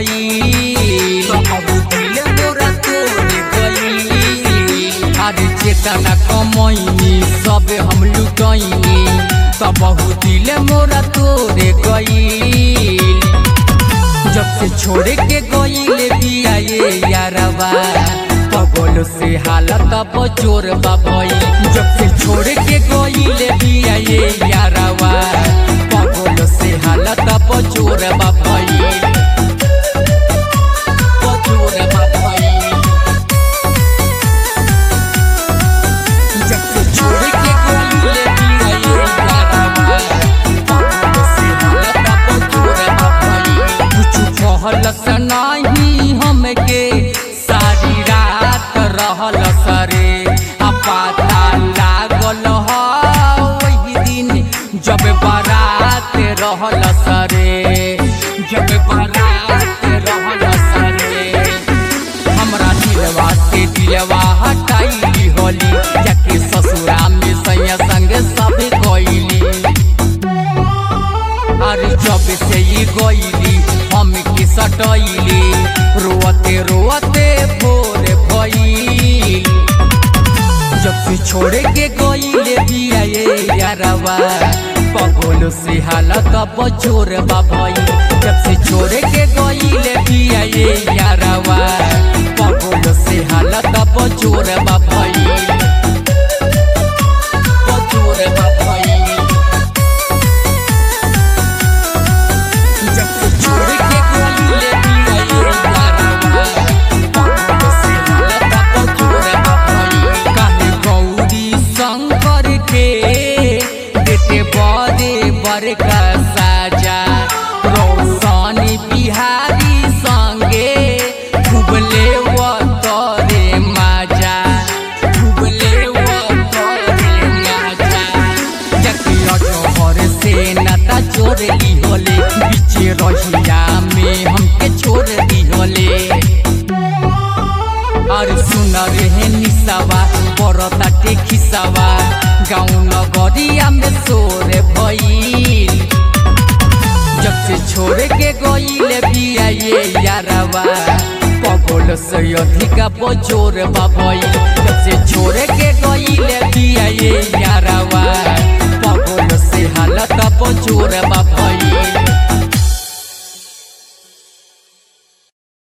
गई दिल मोरा तोड़ गई। अरे चेतना कमैनी सब हम लुटैनी तब दिल मोरा तोड़ गई। जब से छोड़ के गईले बिया ये यारवा पगल से हालत बजोर बाबई। जब से छोड़ के गईले बिया ये यारवा पगल से हालत बजोर बाबई। बजोर बाबई। जब से छोड़ के गईले बिया ये यारवा पगल से हालत बजोर बाबई। कुछ कहलस नहीं हमके सारी रात रहल सरे पता लागल वही दिन जब बारात रहल सरे। जब बारात रहल सरे हमरा दिलवा से दिलवा हटाई होली जाके ससुरा में सैया संग सब गईली। अरे जब से ही गईली हम की सटैली रोते रोते भोर भई। जब से छोड़ के गईले बिया ये यारवा पगल से हालत बजोर बाबई। जब से छोड़ के गईले बिया ये यारवा पगल से हालत बजोर बाबई। बजोर बाबई। का साजा रोशनी बिहारी संगे डूबले तोरे माजा डूबले तोरे माजा। जकिया जोहर से नाता जोड़ ली होले बीचे रहिया में हमके छोड़ दी होले। और सुन रहे निसावा परता टेखिसावा गाँव नगरिया में सोर भइल। जब से छोड़ के गईले बिया ये यारवा पगल से अधिका बजोर बाबई। जब से छोड़ के गईले बिया ये यारवा